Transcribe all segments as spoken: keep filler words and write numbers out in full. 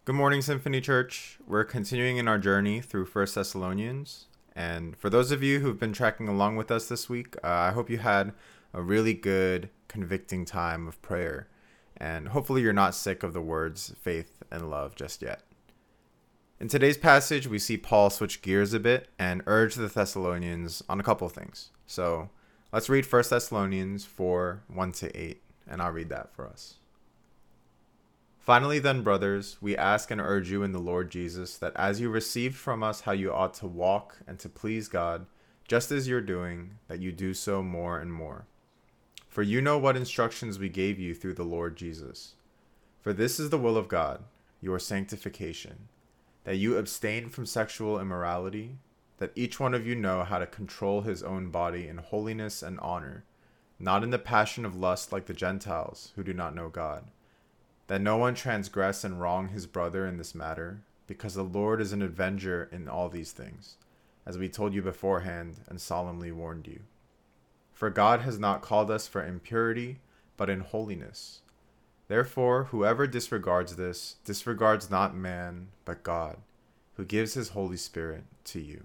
Good morning, Symphony Church. We're continuing in our journey through First Thessalonians. And for those of you who've been tracking along with us this week, uh, I hope you had a really good, convicting time of prayer. And hopefully you're not sick of the words faith and love just yet. In today's passage, we see Paul switch gears a bit and urge the Thessalonians on a couple things. So let's read First Thessalonians four, one to eight, and I'll read that for us. Finally, then, brothers, we ask and urge you in the Lord Jesus that as you received from us how you ought to walk and to please God, just as you're doing, that you do so more and more. For you know what instructions we gave you through the Lord Jesus. For this is the will of God, your sanctification, that you abstain from sexual immorality, that each one of you know how to control his own body in holiness and honor, not in the passion of lust like the Gentiles who do not know God. That no one transgress and wrong his brother in this matter, because the Lord is an avenger in all these things, as we told you beforehand and solemnly warned you. For God has not called us for impurity, but in holiness. Therefore, whoever disregards this, disregards not man, but God, who gives his Holy Spirit to you.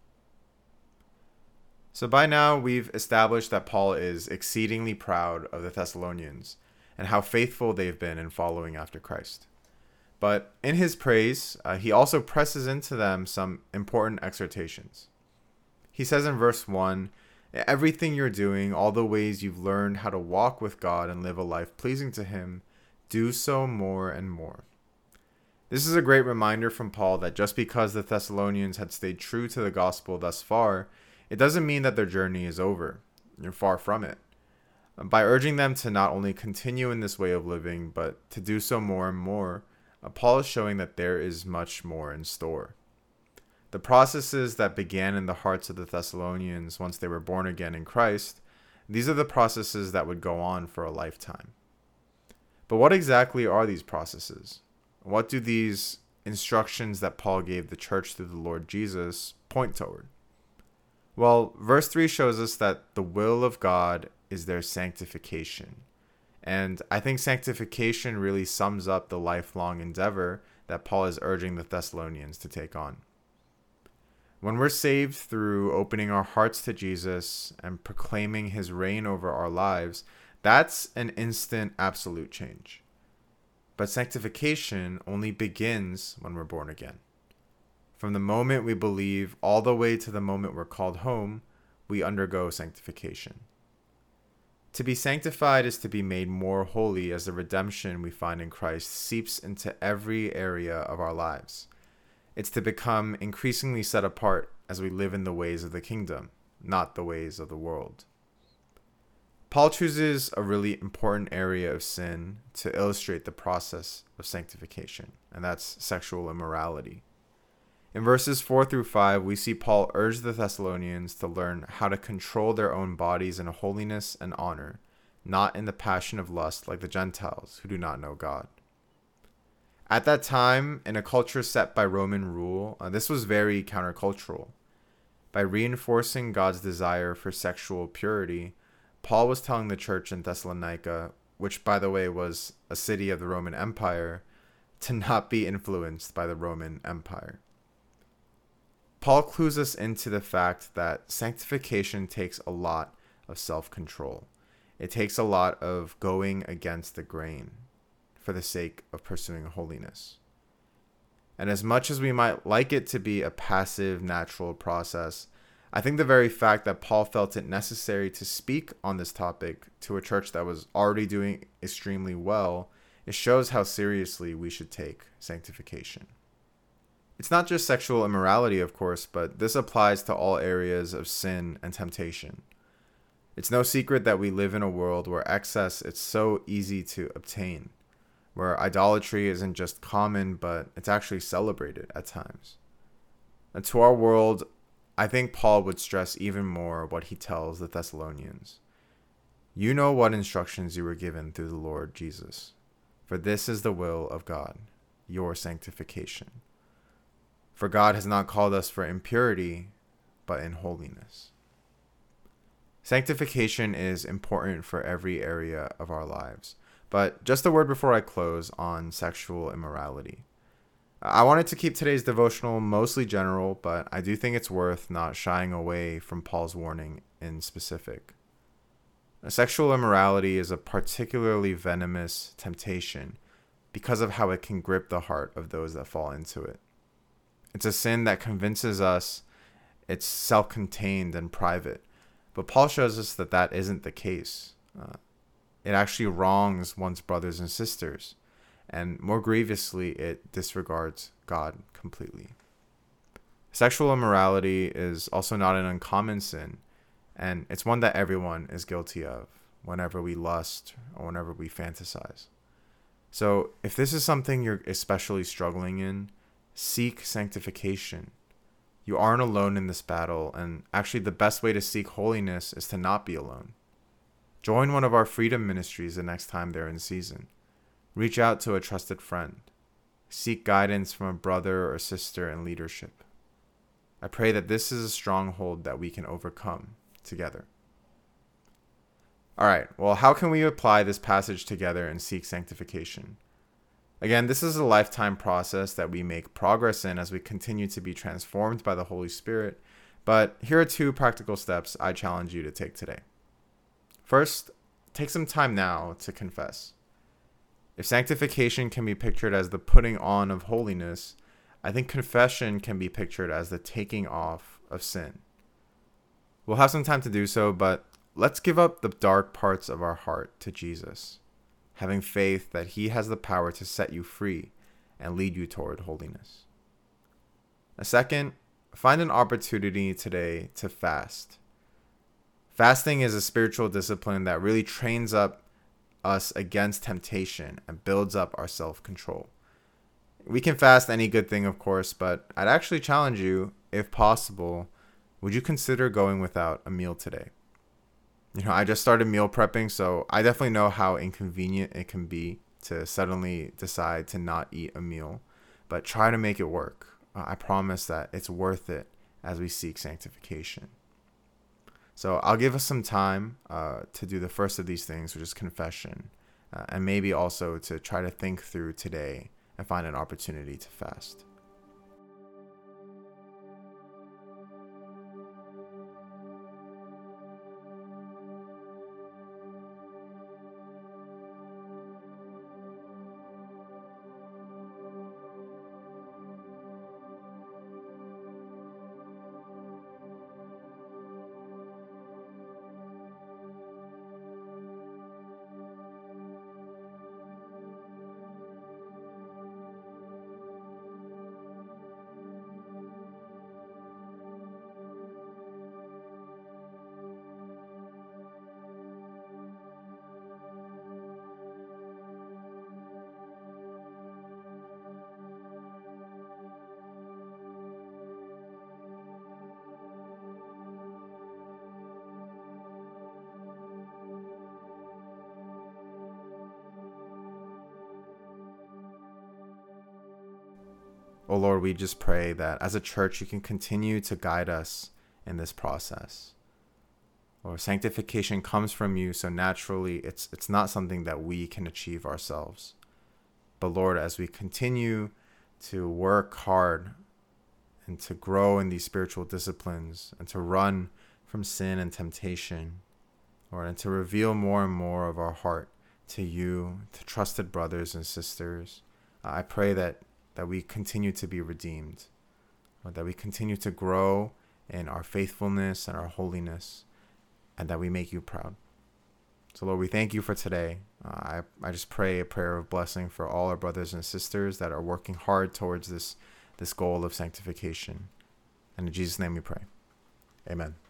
So by now, we've established that Paul is exceedingly proud of the Thessalonians, and how faithful they've been in following after Christ. But in his praise, uh, he also presses into them some important exhortations. He says in verse one, everything you're doing, all the ways you've learned how to walk with God and live a life pleasing to him, do so more and more. This is a great reminder from Paul that just because the Thessalonians had stayed true to the gospel thus far, it doesn't mean that their journey is over. You're far from it. By urging them to not only continue in this way of living, but to do so more and more, uh, Paul is showing that there is much more in store. The processes that began in the hearts of the Thessalonians once they were born again in Christ, these are the processes that would go on for a lifetime. But what exactly are these processes? What do these instructions that Paul gave the church through the Lord Jesus point toward? Well, verse three shows us that the will of God is their sanctification. And I think sanctification really sums up the lifelong endeavor that Paul is urging the Thessalonians to take on. When we're saved through opening our hearts to Jesus and proclaiming his reign over our lives, that's an instant absolute change. But sanctification only begins when we're born again. From the moment we believe all the way to the moment we're called home, we undergo sanctification. To be sanctified is to be made more holy as the redemption we find in Christ seeps into every area of our lives. It's to become increasingly set apart as we live in the ways of the kingdom, not the ways of the world. Paul chooses a really important area of sin to illustrate the process of sanctification, and that's sexual immorality. In verses four through five, we see Paul urge the Thessalonians to learn how to control their own bodies in holiness and honor, not in the passion of lust like the Gentiles who do not know God. At that time, in a culture set by Roman rule, uh, this was very countercultural. By reinforcing God's desire for sexual purity, Paul was telling the church in Thessalonica, which by the way was a city of the Roman Empire, to not be influenced by the Roman Empire. Paul clues us into the fact that sanctification takes a lot of self-control. It takes a lot of going against the grain for the sake of pursuing holiness. And as much as we might like it to be a passive, natural process, I think the very fact that Paul felt it necessary to speak on this topic to a church that was already doing extremely well, it shows how seriously we should take sanctification. It's not just sexual immorality, of course, but this applies to all areas of sin and temptation. It's no secret that we live in a world where excess is so easy to obtain, where idolatry isn't just common, but it's actually celebrated at times. And to our world, I think Paul would stress even more what he tells the Thessalonians. You know what instructions you were given through the Lord Jesus, for this is the will of God, your sanctification. For God has not called us for impurity, but in holiness. Sanctification is important for every area of our lives. But just a word before I close on sexual immorality. I wanted to keep today's devotional mostly general, but I do think it's worth not shying away from Paul's warning in specific. Sexual immorality is a particularly venomous temptation because of how it can grip the heart of those that fall into it. It's a sin that convinces us it's self-contained and private, but Paul shows us that that isn't the case. Uh, it actually wrongs one's brothers and sisters, and more grievously, it disregards God completely. Sexual immorality is also not an uncommon sin, and it's one that everyone is guilty of whenever we lust or whenever we fantasize. So if this is something you're especially struggling in, seek sanctification. You aren't alone in this battle, and actually the best way to seek holiness is to not be alone. Join one of our freedom ministries the next time they're in season. Reach out to a trusted friend. Seek guidance from a brother or sister in leadership. I pray that this is a stronghold that we can overcome together. All right, well, how can we apply this passage together and seek sanctification? Again, this is a lifetime process that we make progress in as we continue to be transformed by the Holy Spirit, but here are two practical steps I challenge you to take today. First, take some time now to confess. If sanctification can be pictured as the putting on of holiness, I think confession can be pictured as the taking off of sin. We'll have some time to do so, but let's give up the dark parts of our heart to Jesus, having faith that he has the power to set you free and lead you toward holiness. A second, find an opportunity today to fast. Fasting is a spiritual discipline that really trains up us against temptation and builds up our self-control. We can fast any good thing, of course, but I'd actually challenge you, if possible, would you consider going without a meal today? You know, I just started meal prepping, so I definitely know how inconvenient it can be to suddenly decide to not eat a meal, but try to make it work. Uh, I promise that it's worth it as we seek sanctification. So I'll give us some time uh, to do the first of these things, which is confession, uh, and maybe also to try to think through today and find an opportunity to fast. Oh Lord, we just pray that as a church, you can continue to guide us in this process. Lord, sanctification comes from you, so naturally it's it's not something that we can achieve ourselves. But Lord, as we continue to work hard and to grow in these spiritual disciplines and to run from sin and temptation, Lord, and to reveal more and more of our heart to you, to trusted brothers and sisters, uh, I pray that that we continue to be redeemed, or that we continue to grow in our faithfulness and our holiness, and that we make you proud. So Lord, we thank you for today. Uh, I, I just pray a prayer of blessing for all our brothers and sisters that are working hard towards this, this goal of sanctification. And in Jesus' name we pray. Amen.